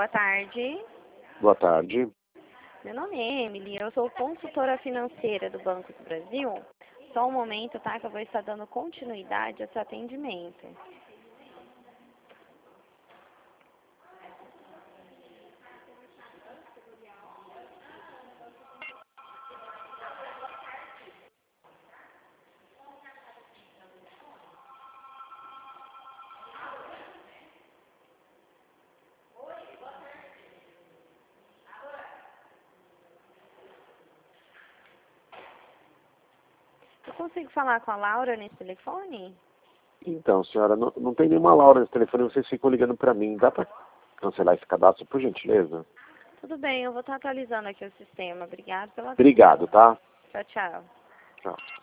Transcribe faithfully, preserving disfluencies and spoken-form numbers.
Boa tarde. Boa tarde. Meu nome é Emily, eu sou consultora financeira do Banco do Brasil. Só um momento, tá? Que eu vou estar dando continuidade ao seu atendimento. Eu consigo falar com a Laura nesse telefone? Então, senhora, não, não tem nenhuma Laura nesse telefone, vocês ficam ligando para mim. Dá para cancelar esse cadastro, por gentileza? Tudo bem, eu vou estar atualizando aqui o sistema. Obrigada pela atenção. Obrigado, tá? Tchau, tchau. Tchau.